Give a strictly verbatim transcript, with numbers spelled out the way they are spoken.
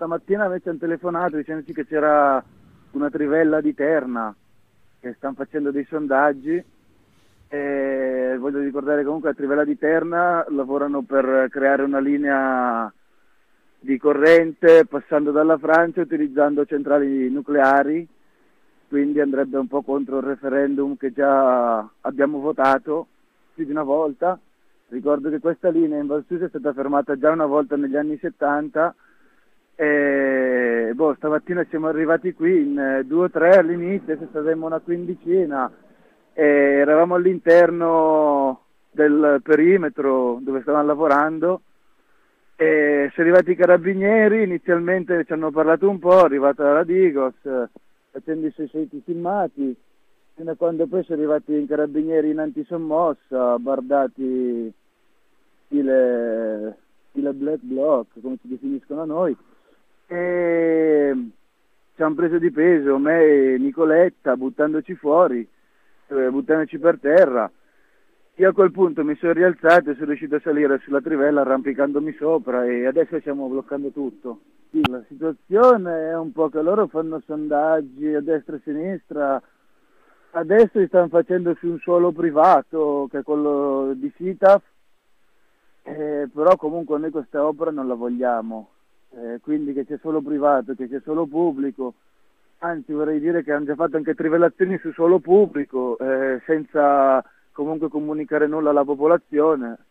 stamattina invece hanno telefonato dicendoci che c'era una trivella di Terna, che stanno facendo dei sondaggi, e voglio ricordare comunque a Trivella di Terna lavorano per creare una linea di corrente passando dalla Francia utilizzando centrali nucleari, quindi andrebbe un po' contro il referendum che già abbiamo votato più di una volta. Ricordo che questa linea in Val Susa è stata fermata già una volta negli anni settanta e boh, stamattina siamo arrivati qui in eh, due o tre all'inizio, adesso saremo una quindicina e eravamo all'interno del perimetro dove stavamo lavorando e sono arrivati i carabinieri, inizialmente ci hanno parlato un po', è arrivata la Digos eh, facendo i suoi soliti filmati, fino a quando poi sono arrivati i carabinieri in antisommossa, bardati stile, stile black bloc, come si definiscono a noi, e ci hanno preso di peso, me e Nicoletta, buttandoci fuori, eh, buttandoci per terra. Io a quel punto mi sono rialzato e sono riuscito a salire sulla trivella arrampicandomi sopra e adesso stiamo bloccando tutto. Sì, la situazione è un po' che loro fanno sondaggi a destra e a sinistra, adesso li stanno facendo su un suolo privato che è quello di SITAF, eh, però comunque noi questa opera non la vogliamo, eh, quindi che c'è solo privato, che c'è solo pubblico, anzi vorrei dire che hanno già fatto anche trivellazioni su suolo pubblico, eh, senza comunque comunicare nulla alla popolazione.